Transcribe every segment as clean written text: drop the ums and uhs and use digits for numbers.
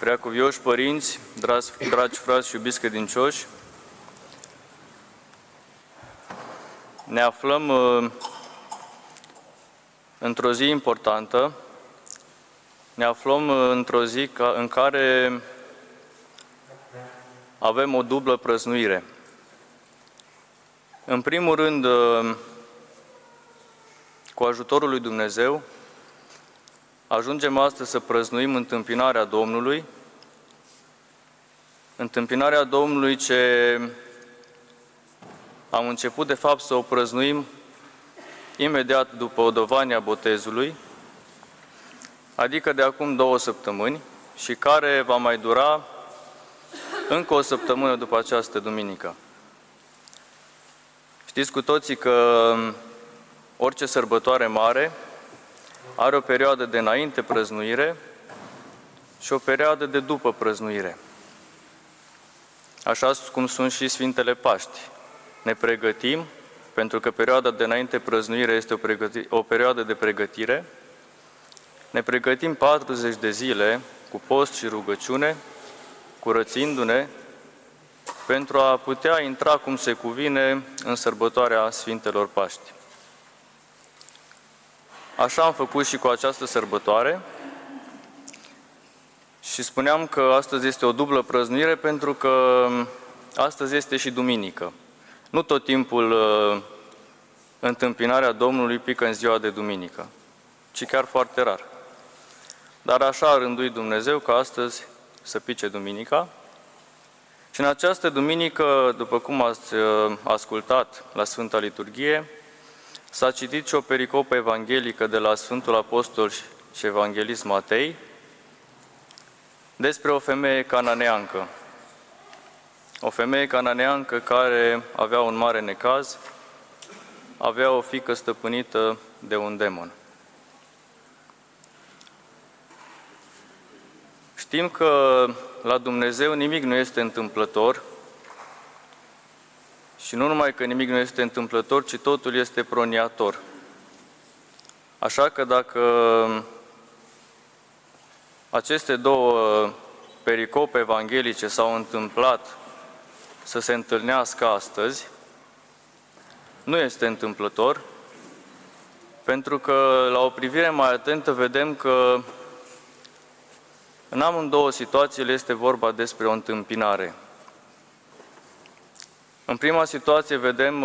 Preacuvioși părinți, dragi frați și iubiți credincioși, ne aflăm într-o zi importantă, ne aflăm într-o zi în care avem o dublă prăznuire. În primul rând, cu ajutorul lui Dumnezeu, ajungem astăzi să prăznuim întâmpinarea Domnului, întâmpinarea Domnului ce am început de fapt să o prăznuim imediat după odovania botezului, adică de acum 2 săptămâni, și care va mai dura încă o săptămână după această duminică. Știți cu toții că orice sărbătoare mare are o perioadă de înainte prăznuire și o perioadă de după prăznuire. Așa cum sunt și Sfintele Paști. Ne pregătim, pentru că perioada de înainte prăznuire este o perioadă de pregătire. Ne pregătim 40 de zile cu post și rugăciune, curățindu-ne, pentru a putea intra cum se cuvine în sărbătoarea Sfintelor Paști. Așa am făcut și cu această sărbătoare și spuneam că astăzi este o dublă prăznuire pentru că astăzi este și duminică. Nu tot timpul întâmpinarea Domnului pică în ziua de duminică, ci chiar foarte rar. Dar așa a rânduit Dumnezeu ca astăzi să pice duminica. Și în această duminică, după cum ați ascultat la Sfânta Liturghie, s-a citit și o pericopă evanghelică de la Sfântul Apostol și Evanghelist Matei despre o femeie cananeancă. O femeie cananeancă care avea un mare necaz, avea o fiică stăpânită de un demon. Știm că la Dumnezeu nimic nu este întâmplător și nu numai că nimic nu este întâmplător, ci totul este proniator. Așa că dacă aceste două pericope evanghelice s-au întâmplat să se întâlnească astăzi, nu este întâmplător, pentru că la o privire mai atentă vedem că în amândouă situațiile este vorba despre o întâmpinare. În prima situație vedem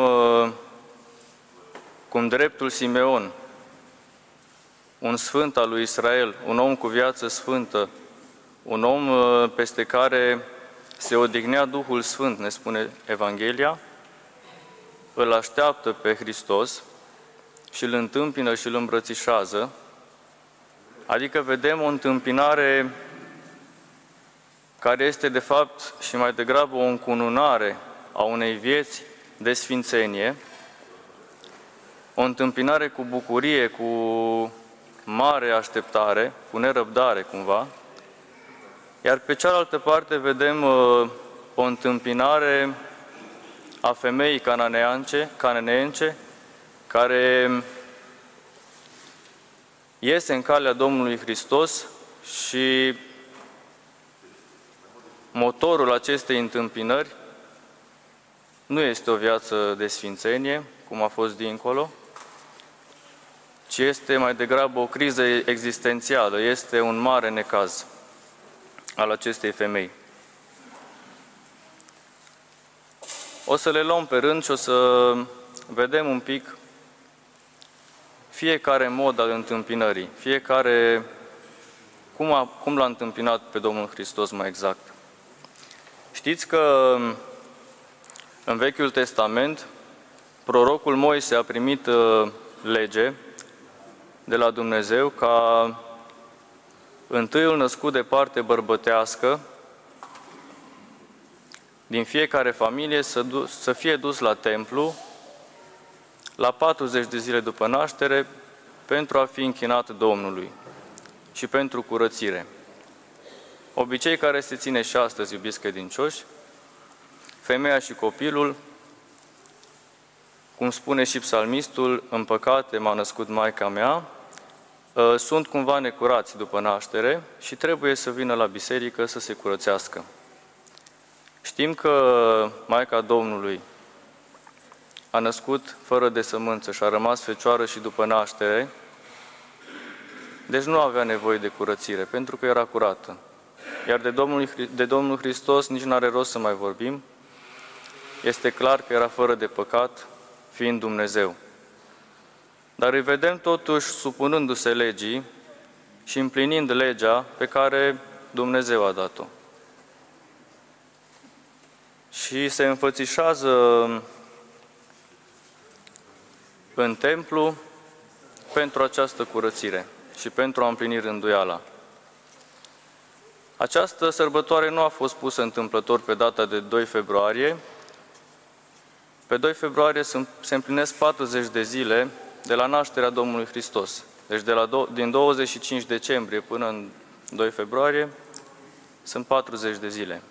cum dreptul Simeon, un sfânt al lui Israel, un om cu viață sfântă, un om peste care se odihnea Duhul Sfânt, ne spune Evanghelia, îl așteaptă pe Hristos și îl întâmpină și îl îmbrățișează, adică vedem o întâmpinare care este de fapt și mai degrabă o încununare a unei vieți de sfințenie, o întâmpinare cu bucurie, cu mare așteptare, cu nerăbdare cumva, iar pe cealaltă parte vedem o întâmpinare a femeii cananeence, care iese în calea Domnului Hristos și motorul acestei întâmpinări nu este o viață de sfințenie, cum a fost dincolo, ci este mai degrabă o criză existențială, este un mare necaz al acestei femei. O să le luăm pe rând și o să vedem un pic fiecare mod al întâmpinării, fiecare cum l-a întâmpinat pe Domnul Hristos mai exact. Știți că în Vechiul Testament prorocul Moise a primit lege de la Dumnezeu ca întâiul născut de parte bărbătească din fiecare familie să fie dus la templu la 40 de zile după naștere pentru a fi închinat Domnului și pentru curățire. Obicei care se ține și astăzi, iubiți credincioși, femeia și copilul, cum spune și psalmistul, în păcate m-a născut Maica mea, sunt cumva necurați după naștere și trebuie să vină la biserică să se curățească. Știm că Maica Domnului a născut fără de sămânță și a rămas fecioară și după naștere, deci nu avea nevoie de curățire, pentru că era curată. Iar de Domnul Hristos nici nu are rost să mai vorbim. Este clar că era fără de păcat, fiind Dumnezeu. Dar îi vedem totuși supunându-se legii și împlinind legea pe care Dumnezeu a dat-o. Și se înfățișează în templu pentru această curățire și pentru a împlini rânduiala. Această sărbătoare nu a fost pusă întâmplător pe data de 2 februarie. Pe 2 februarie se împlinesc 40 de zile de la nașterea Domnului Hristos. Deci din 25 decembrie până în 2 februarie sunt 40 de zile.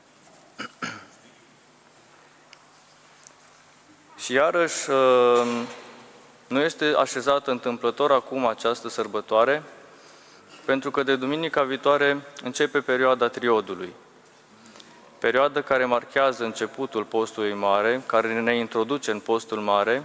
Și iarăși nu este așezată întâmplător acum această sărbătoare, pentru că de duminica viitoare începe perioada triodului. Perioadă care marchează începutul postului mare, care ne introduce în postul mare,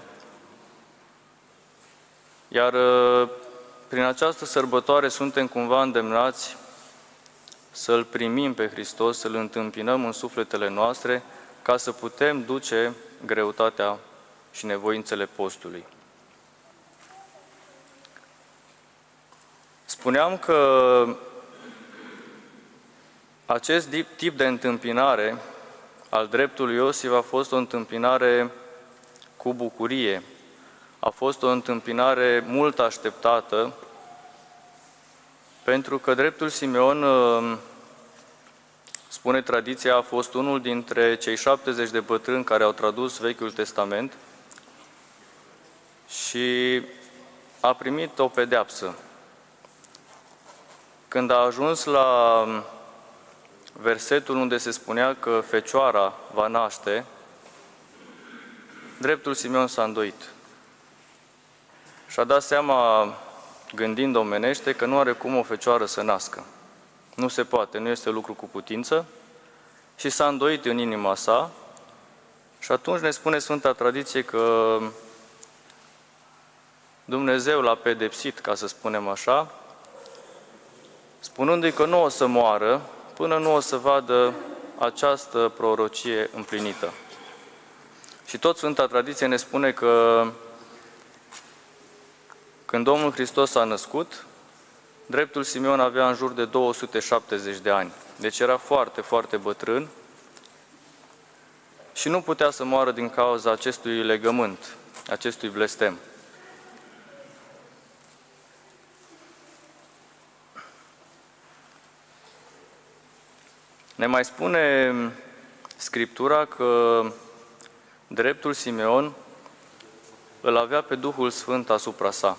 iar prin această sărbătoare suntem cumva îndemnați să-L primim pe Hristos, să-L întâmpinăm în sufletele noastre, ca să putem duce greutatea și nevoințele postului. Spuneam că acest tip de întâmpinare al dreptului Iosif a fost o întâmpinare cu bucurie, a fost o întâmpinare mult așteptată, pentru că dreptul Simeon, spune tradiția, a fost unul dintre cei 70 de bătrâni care au tradus Vechiul Testament și a primit o pedeapsă. Când a ajuns la versetul unde se spunea că Fecioara va naște, dreptul Simeon s-a îndoit. Și-a dat seama, gândind omenește, că nu are cum o fecioară să nască. Nu se poate, nu este lucru cu putință. Și s-a îndoit în inima sa. Și atunci ne spune Sfânta Tradiție că Dumnezeu l-a pedepsit, ca să spunem așa, spunându-i că nu o să moară până nu o să vadă această prorocie împlinită. Și tot Sfânta Tradiție ne spune că când Domnul Hristos s-a născut, dreptul Simeon avea în jur de 270 de ani. Deci era foarte, foarte bătrân și nu putea să moară din cauza acestui legământ, acestui blestem. Ne mai spune Scriptura că dreptul Simeon îl avea pe Duhul Sfânt asupra sa.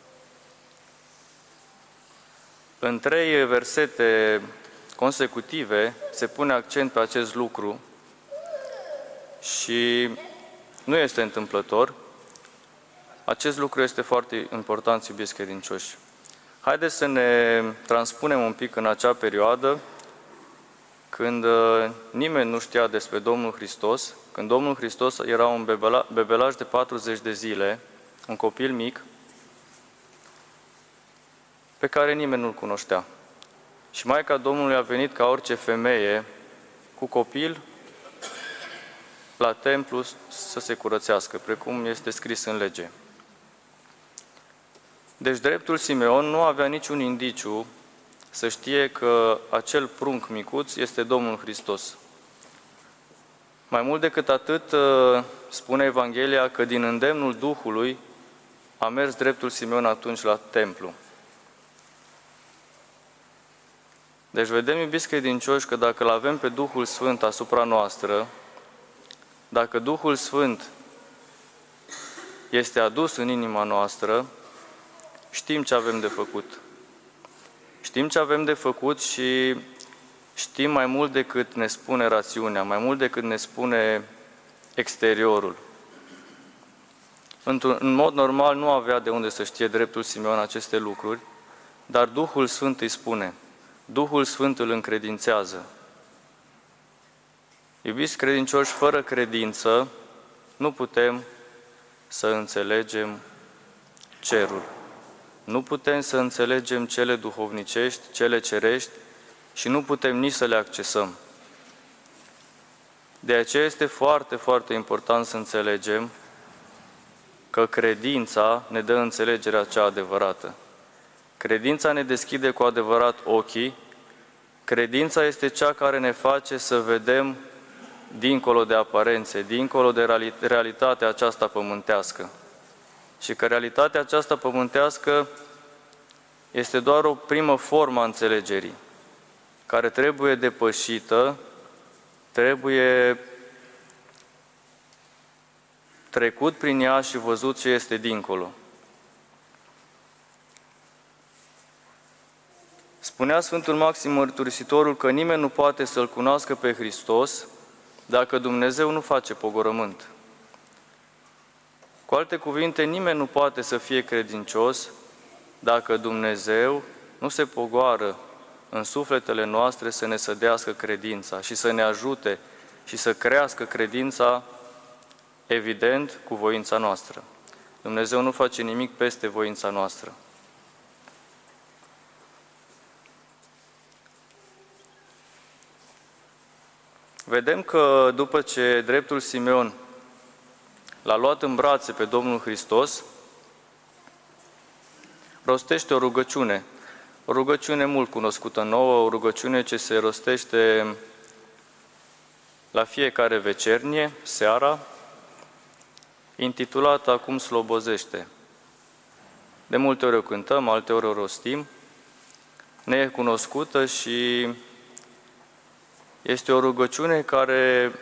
În 3 versete consecutive se pune accent pe acest lucru și nu este întâmplător. Acest lucru este foarte important, iubiți credincioși. Haideți să ne transpunem un pic în acea perioadă când nimeni nu știa despre Domnul Hristos, când Domnul Hristos era un bebelaș de 40 de zile, un copil mic, pe care nimeni nu-l cunoștea. Și Maica Domnului a venit ca orice femeie cu copil la templu să se curățească, precum este scris în lege. Deci dreptul Simeon nu avea niciun indiciu să știe că acel prunc micuț este Domnul Hristos. Mai mult decât atât, spune Evanghelia că din îndemnul Duhului a mers dreptul Simeon atunci la templu. Deci vedem, iubiți credincioși, că dacă îl avem pe Duhul Sfânt asupra noastră, dacă Duhul Sfânt este adus în inima noastră, știm ce avem de făcut. Știm ce avem de făcut și știm mai mult decât ne spune rațiunea, mai mult decât ne spune exteriorul. În mod normal nu avea de unde să știe dreptul Simeon aceste lucruri, dar Duhul Sfânt îi spune, Duhul Sfânt îl încredințează. Iubiți credincioși, fără credință nu putem să înțelegem cerul. Nu putem să înțelegem cele duhovnicești, cele cerești și nu putem nici să le accesăm. De aceea este foarte, foarte important să înțelegem că credința ne dă înțelegerea cea adevărată. Credința ne deschide cu adevărat ochii, credința este cea care ne face să vedem dincolo de aparențe, dincolo de realitatea aceasta pământească. Și că realitatea aceasta pământească este doar o primă formă a înțelegerii, care trebuie depășită, trebuie trecut prin ea și văzut ce este dincolo. Spunea Sfântul Maxim Mărturisitorul că nimeni nu poate să-L cunoască pe Hristos dacă Dumnezeu nu face pogorământ. Cu alte cuvinte, nimeni nu poate să fie credincios dacă Dumnezeu nu se pogoară în sufletele noastre să ne sădească credința și să ne ajute și să crească credința, evident, cu voința noastră. Dumnezeu nu face nimic peste voința noastră. Vedem că după ce dreptul Simeon l-a luat în brațe pe Domnul Hristos, rostește o rugăciune mult cunoscută nouă, o rugăciune ce se rostește la fiecare vecernie, seara, intitulată Acum slobozește. De multe ori o cântăm, alte ori o rostim, ne e cunoscută și este o rugăciune care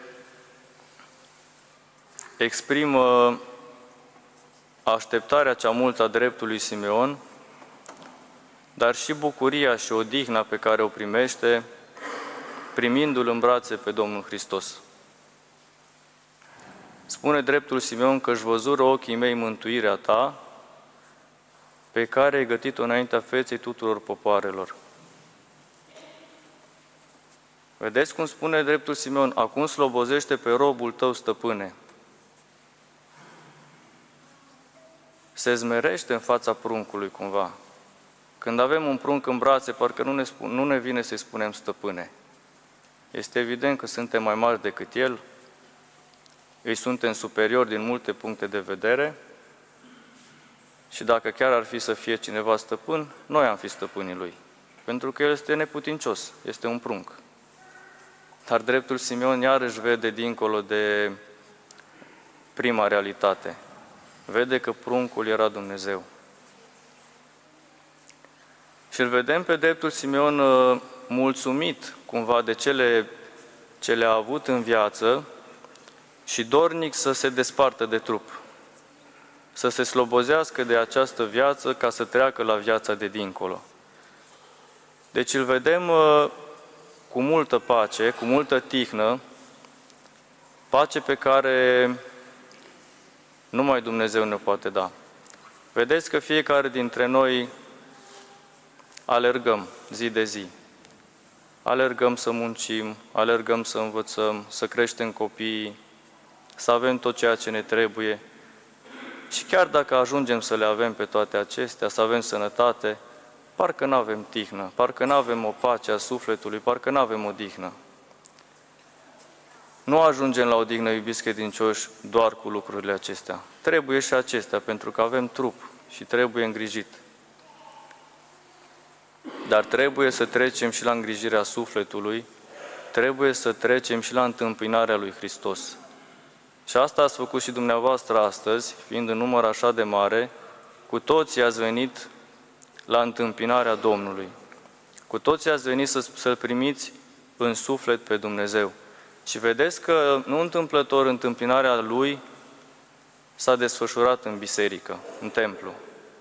exprimă așteptarea cea multă a dreptului Simeon, dar și bucuria și odihna pe care o primește primindu-L în brațe pe Domnul Hristos. Spune dreptul Simeon că își văzură ochii mei mântuirea Ta, pe care ai gătit-o înaintea feței tuturor popoarelor. Vedeți cum spune dreptul Simeon, acum slobozește pe robul Tău, Stăpâne. Se zmerește în fața pruncului cumva. Când avem un prunc în brațe, parcă nu ne vine să-i spunem Stăpâne. Este evident că suntem mai mari decât El, îi suntem superiori din multe puncte de vedere și dacă chiar ar fi să fie cineva stăpân, noi am fi stăpânii Lui, pentru că El este neputincios, este un prunc. Dar dreptul Simeon iarăși vede dincolo de prima realitate. Vede că pruncul era Dumnezeu. Și îl vedem pe dreptul Simeon mulțumit cumva de ce le-a avut în viață și dornic să se despartă de trup, să se slobozească de această viață ca să treacă la viața de dincolo. Deci îl vedem cu multă pace, cu multă tihnă, pace pe care numai Dumnezeu ne poate da. Vedeți că fiecare dintre noi alergăm zi de zi. Alergăm să muncim, alergăm să învățăm, să creștem copiii, să avem tot ceea ce ne trebuie. Și chiar dacă ajungem să le avem pe toate acestea, să avem sănătate, parcă nu avem tihnă, parcă nu avem o pace a sufletului, parcă nu avem odihnă. Nu ajungem la odihnă, iubiți credincioși, doar cu lucrurile acestea. Trebuie și acestea, pentru că avem trup și trebuie îngrijit. Dar trebuie să trecem și la îngrijirea sufletului, trebuie să trecem și la întâmpinarea lui Hristos. Și asta ați făcut și dumneavoastră astăzi, fiind în număr așa de mare, cu toții ați venit la întâmpinarea Domnului. Cu toții ați venit să-L primiți în suflet pe Dumnezeu. Și vedeți că nu întâmplător întâmpinarea Lui s-a desfășurat în biserică, în templu.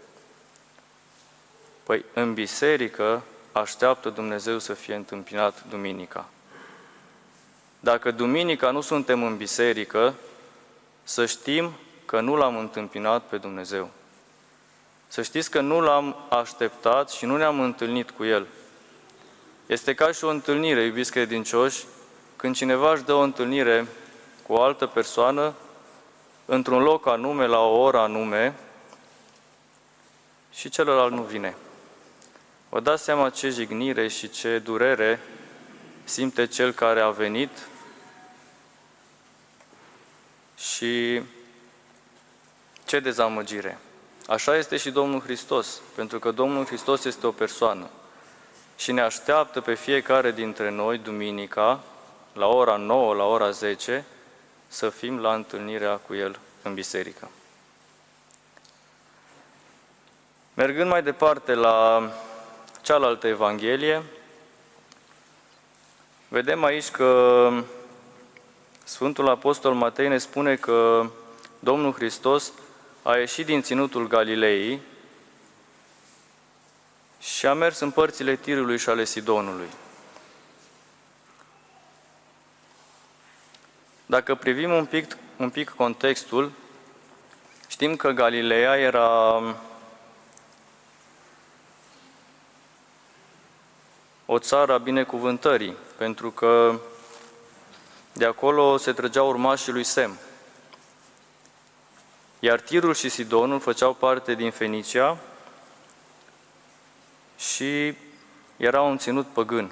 Păi în biserică așteaptă Dumnezeu să fie întâmpinat duminica. Dacă duminica nu suntem în biserică, să știm că nu l-am întâmpinat pe Dumnezeu. Să știți că nu l-am așteptat și nu ne-am întâlnit cu El. Este ca și o întâlnire, iubiți credincioși, când cineva își dă o întâlnire cu o altă persoană, într-un loc anume, la o oră anume, și celălalt nu vine. Vă dați seama ce jignire și ce durere simte cel care a venit și ce dezamăgire. Așa este și Domnul Hristos, pentru că Domnul Hristos este o persoană și ne așteaptă pe fiecare dintre noi, duminica, la ora 9, la ora 10, să fim la întâlnirea cu El în biserică. Mergând mai departe la cealaltă Evanghelie, vedem aici că Sfântul Apostol Matei ne spune că Domnul Hristos a ieșit din ținutul Galilei și a mers în părțile Tirului și ale Sidonului. Dacă privim un pic contextul, știm că Galileea era o țară a binecuvântării, pentru că de acolo se trăgeau urmașii lui Sem. Iar Tirul și Sidonul făceau parte din Fenicia și erau un ținut păgân.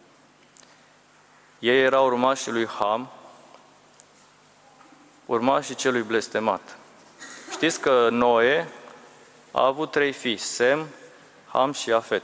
Ei erau urmașii lui Ham, urmașii celui blestemat. Știți că Noe a avut 3 fii, Sem, Ham și Afet.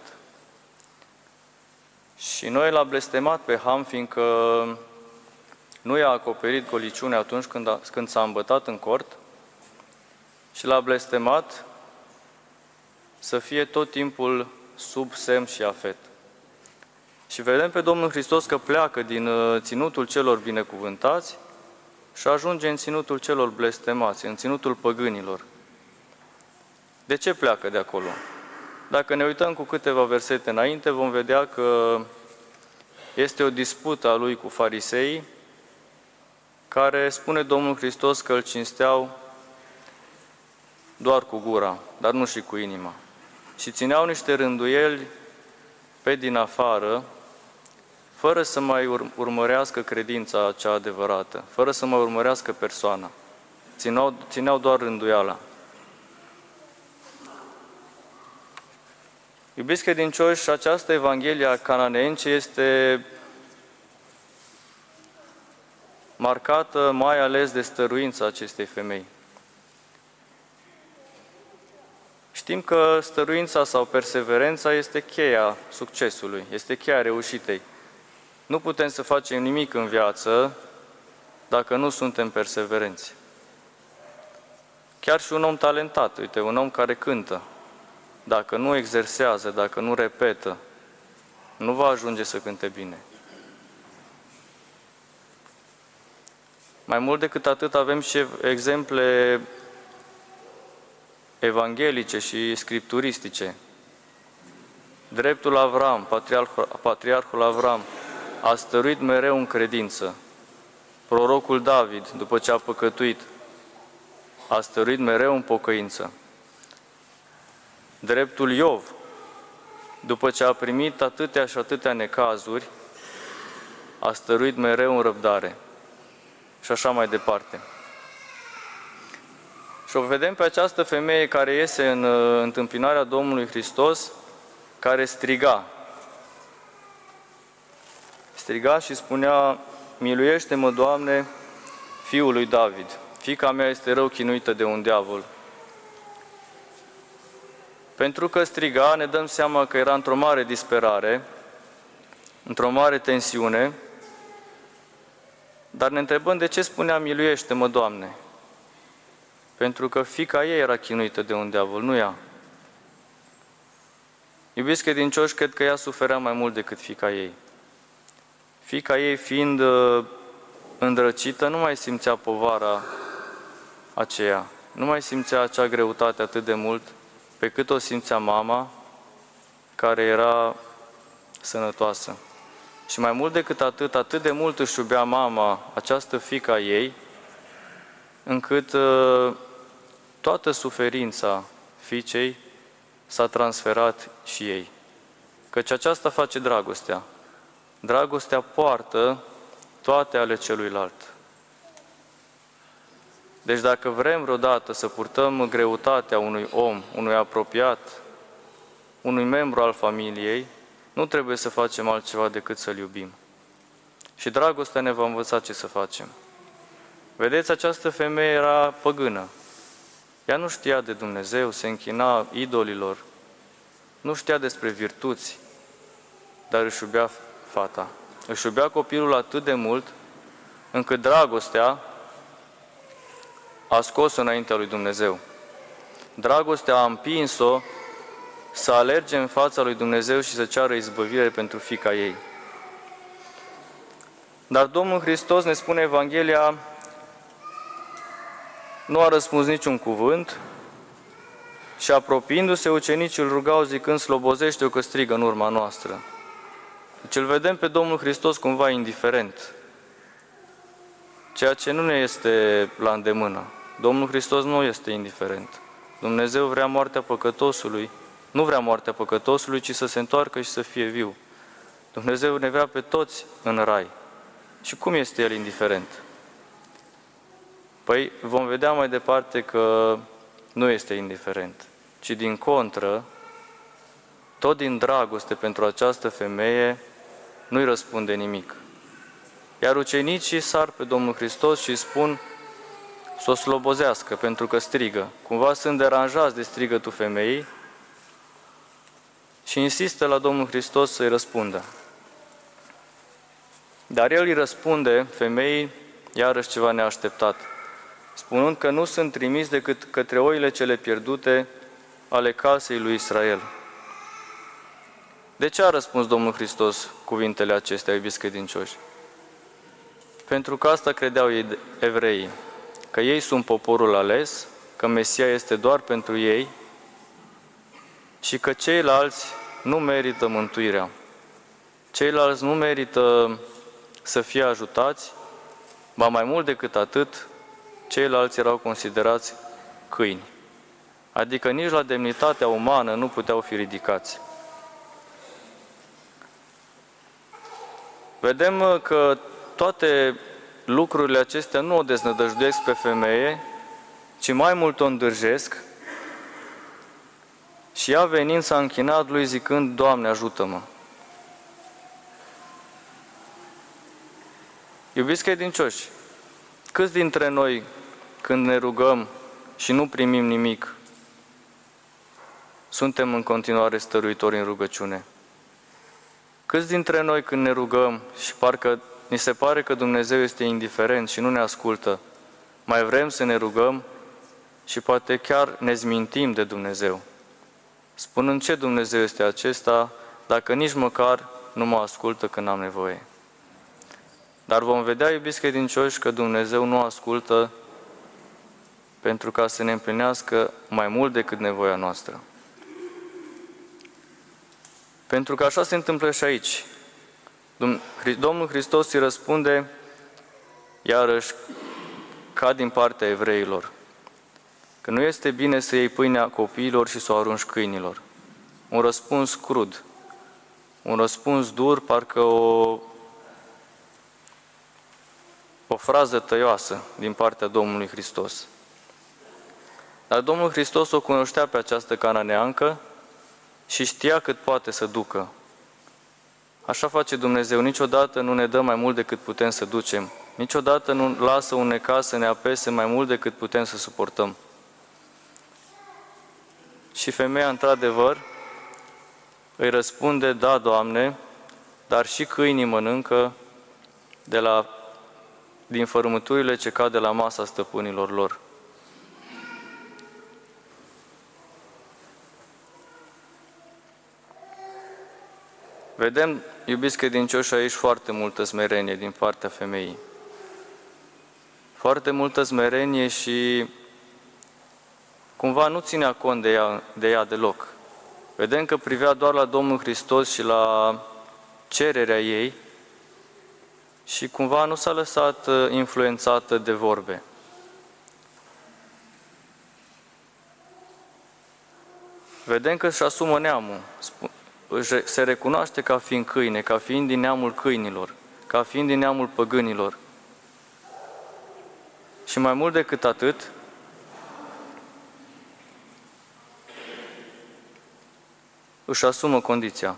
Și Noe l-a blestemat pe Ham, fiindcă nu i-a acoperit goliciunea atunci când s-a îmbătat în cort și l-a blestemat să fie tot timpul sub Sem și Afet. Și vedem pe Domnul Hristos că pleacă din ținutul celor binecuvântați și ajunge în ținutul celor blestemați, în ținutul păgânilor. De ce pleacă de acolo? Dacă ne uităm cu câteva versete înainte, vom vedea că este o dispută a lui cu fariseii, care spune Domnul Hristos că îl cinsteau doar cu gura, dar nu și cu inima. Și țineau niște rânduieli pe din afară, fără să mai urmărească credința cea adevărată, fără să mai urmărească persoana. Țineau doar rânduiala. Iubiți credincioși, această Evanghelie a Cananeence este marcată mai ales de stăruința acestei femei. Știm că stăruința sau perseverența este cheia succesului, este cheia reușitei. Nu putem să facem nimic în viață dacă nu suntem perseverenți. Chiar și un om talentat, uite, un om care cântă, dacă nu exersează, dacă nu repetă, nu va ajunge să cânte bine. Mai mult decât atât, avem și exemple evanghelice și scripturistice. Dreptul Avram, patriarhul Avram, a stăruit mereu în credință. Prorocul David, după ce a păcătuit, a stăruit mereu în pocăință. Dreptul Iov, după ce a primit atâtea și atâtea necazuri, a stăruit mereu în răbdare. Și așa mai departe. Și o vedem pe această femeie care iese în întâmpinarea Domnului Hristos, care striga. Striga și spunea: miluiește-mă, Doamne, Fiul lui David. Fiica mea este rău chinuită de un diavol. Pentru că striga, ne dăm seama că era într-o mare disperare, într-o mare tensiune, dar ne întrebăm de ce spunea miluiește-mă, Doamne? Pentru că fiica ei era chinuită de un diavol, nu ea. Iubiți credincioși, cred că ea suferea mai mult decât fiica ei. Fiica ei, fiind îndrăcită, nu mai simțea povara aceea, nu mai simțea acea greutate atât de mult, pe cât o simțea mama, care era sănătoasă. Și mai mult decât atât de mult își iubea mama, această fiică a ei, încât toată suferința fiicei s-a transferat și ei. Căci aceasta face dragostea. Dragostea poartă toate ale celuilalt. Deci dacă vrem vreodată să purtăm greutatea unui om, unui apropiat, unui membru al familiei, nu trebuie să facem altceva decât să-l iubim. Și dragostea ne va învăța ce să facem. Vedeți, această femeie era păgână. Ea nu știa de Dumnezeu, se închina idolilor, nu știa despre virtuți, dar își iubea fata. Își iubea copilul atât de mult, încât dragostea a scos-o înaintea lui Dumnezeu. Dragostea a împins-o să alerge în fața lui Dumnezeu și să ceară izbăvire pentru fiica ei. Dar Domnul Hristos, ne spune Evanghelia, nu a răspuns niciun cuvânt și apropiindu-se, ucenicii îl rugau zicând: slobozește-o că strigă în urma noastră. Deci îl vedem pe Domnul Hristos cumva indiferent, ceea ce nu ne este la îndemână. Domnul Hristos nu este indiferent. Dumnezeu vrea moartea păcătosului, nu vrea moartea păcătosului, ci să se întoarcă și să fie viu. Dumnezeu ne vrea pe toți în rai. Și cum este El indiferent? Păi vom vedea mai departe că nu este indiferent, ci din contră, tot din dragoste pentru această femeie, nu-i răspunde nimic. Iar ucenicii sar pe Domnul Hristos și îi spun să o slobozească, pentru că strigă. Cumva sunt deranjați de strigătul femeii și insistă la Domnul Hristos să-i răspundă. Dar El îi răspunde femeii iarăși ceva neașteptat, spunând că nu sunt trimis decât către oile cele pierdute ale casei lui Israel. De ce a răspuns Domnul Hristos cuvintele acestea, iubiți credincioși? Pentru că asta credeau ei, evreii, că ei sunt poporul ales, că Mesia este doar pentru ei și că ceilalți nu merită mântuirea. Ceilalți nu merită să fie ajutați, ba mai mult decât atât, ceilalți erau considerați câini, adică nici la demnitatea umană nu puteau fi ridicați. Vedem că toate lucrurile acestea nu o deznădăjduiesc pe femeie, ci mai mult o îndârjesc și ea venind s-a închinat lui zicând: Doamne, ajută-mă! Iubiți credincioși, câți dintre noi, când ne rugăm și nu primim nimic, suntem în continuare stăruitori în rugăciune? Câți dintre noi, când ne rugăm și parcă ni se pare că Dumnezeu este indiferent și nu ne ascultă, mai vrem să ne rugăm și poate chiar ne zmintim de Dumnezeu, spunând: ce Dumnezeu este acesta, dacă nici măcar nu mă ascultă când am nevoie? Dar vom vedea, iubiți credincioși, că Dumnezeu nu ascultă pentru ca să ne împlinească mai mult decât nevoia noastră. Pentru că așa se întâmplă și aici. Domnul Hristos îi răspunde, iarăși, ca din partea evreilor, că nu este bine să iei pâinea copiilor și să o arunci câinilor. Un răspuns crud, un răspuns dur, parcă o frază tăioasă din partea Domnului Hristos. Dar Domnul Hristos o cunoștea pe această cananeancă și știa cât poate să ducă. Așa face Dumnezeu, niciodată nu ne dă mai mult decât putem să ducem. Niciodată nu lasă un necaz să ne apese mai mult decât putem să suportăm. Și femeia, într-adevăr, îi răspunde: da, Doamne, dar și câinii mănâncă din fărâmăturile ce cad de la masa stăpânilor lor. Vedem, iubiți credincioși, aici foarte multă smerenie din partea femeii. Foarte multă smerenie și cumva nu ținea cont de ea deloc. Vedem că privea doar la Domnul Hristos și la cererea ei și cumva nu s-a lăsat influențată de vorbe. Vedem că își asumă neamul, se recunoaște ca fiind câine, ca fiind din neamul câinilor, ca fiind din neamul păgânilor. Și mai mult decât atât, își asumă condiția.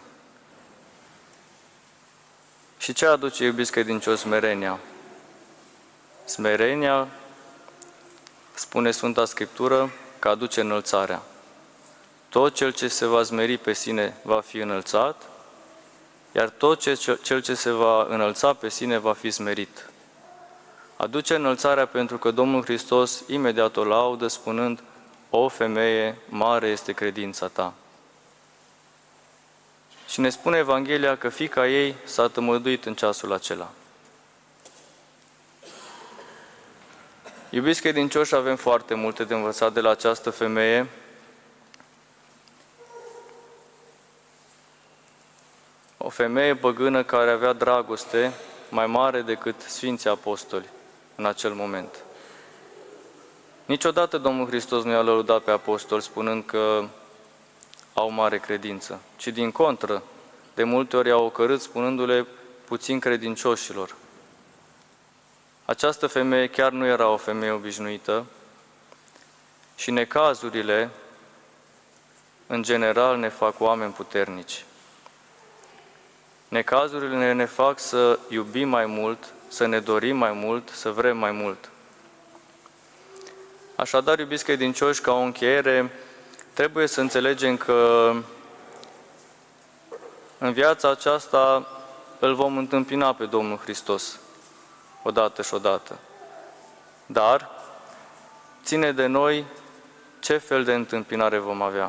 Și ce aduce, iubiți credincioși, smerenia? Smerenia, spune Sfânta Scriptură, că aduce înălțarea. Tot cel ce se va smeri pe sine va fi înălțat, iar tot cel ce se va înălța pe sine va fi smerit. Aduce înălțarea pentru că Domnul Hristos imediat o laudă spunând: o femeie, mare este credința ta. Și ne spune Evanghelia că fiica ei s-a tămăduit în ceasul acela. Iubiți credincioși, avem foarte multe de învățat de la această femeie. O femeie păgână care avea dragoste mai mare decât Sfinții Apostoli în acel moment. Niciodată Domnul Hristos nu i-a lăudat pe apostoli spunând că au mare credință, ci din contră, de multe ori i-au ocărât spunându-le puțin credincioșilor. Această femeie chiar nu era o femeie obișnuită și necazurile, în general, ne fac oameni puternici. Necazurile ne fac să iubim mai mult, să ne dorim mai mult, să vrem mai mult. Așadar, iubiți credincioși, ca o încheiere, trebuie să înțelegem că în viața aceasta îl vom întâmpina pe Domnul Hristos, odată și odată. Dar ține de noi ce fel de întâmpinare vom avea.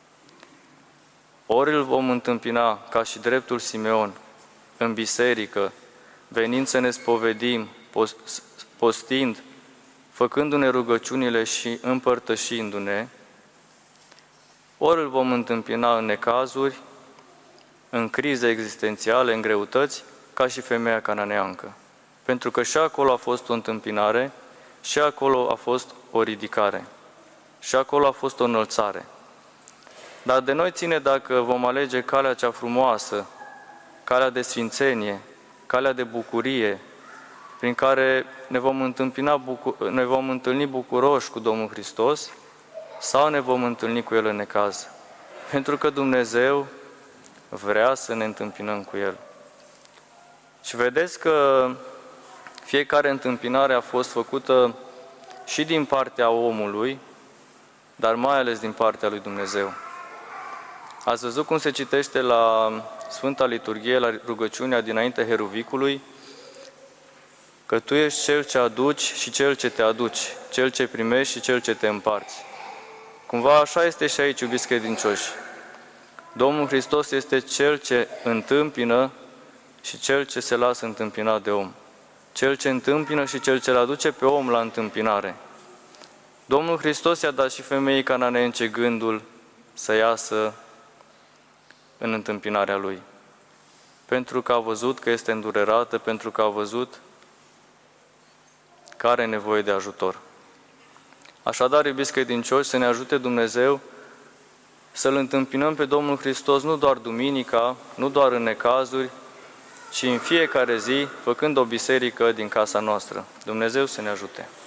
Ori îl vom întâmpina ca și dreptul Simeon, în biserică, venind să ne spovedim, postind, făcându-ne rugăciunile și împărtășindu-ne, ori îl vom întâmpina în necazuri, în crize existențiale, în greutăți, ca și femeia cananeancă. Pentru că și acolo a fost o întâmpinare, și acolo a fost o ridicare, și acolo a fost o înălțare. Dar de noi ține dacă vom alege calea cea frumoasă, calea de sfințenie, calea de bucurie, prin care ne vom întâlni bucuroși cu Domnul Hristos, sau ne vom întâlni cu El în necaz. Pentru că Dumnezeu vrea să ne întâmpinăm cu El. Și vedeți că fiecare întâmpinare a fost făcută și din partea omului, dar mai ales din partea lui Dumnezeu. Ați văzut cum se citește la Sfânta Liturghie, la rugăciunea dinainte Heruvicului, că Tu ești Cel ce aduci și Cel ce te aduci, Cel ce primești și Cel ce te împarți. Cumva așa este și aici, iubiți credincioși. Domnul Hristos este Cel ce întâmpină și Cel ce se lasă întâmpinat de om. Cel ce întâmpină și Cel ce-l aduce pe om la întâmpinare. Domnul Hristos i-a dat și femeii cananeence gândul să iasă în întâmpinarea Lui. Pentru că a văzut că este îndurerată, pentru că a văzut că are nevoie de ajutor. Așadar, iubiți credincioși, să ne ajute Dumnezeu să-L întâmpinăm pe Domnul Hristos nu doar duminica, nu doar în necazuri, ci în fiecare zi, făcând o biserică din casa noastră. Dumnezeu să ne ajute!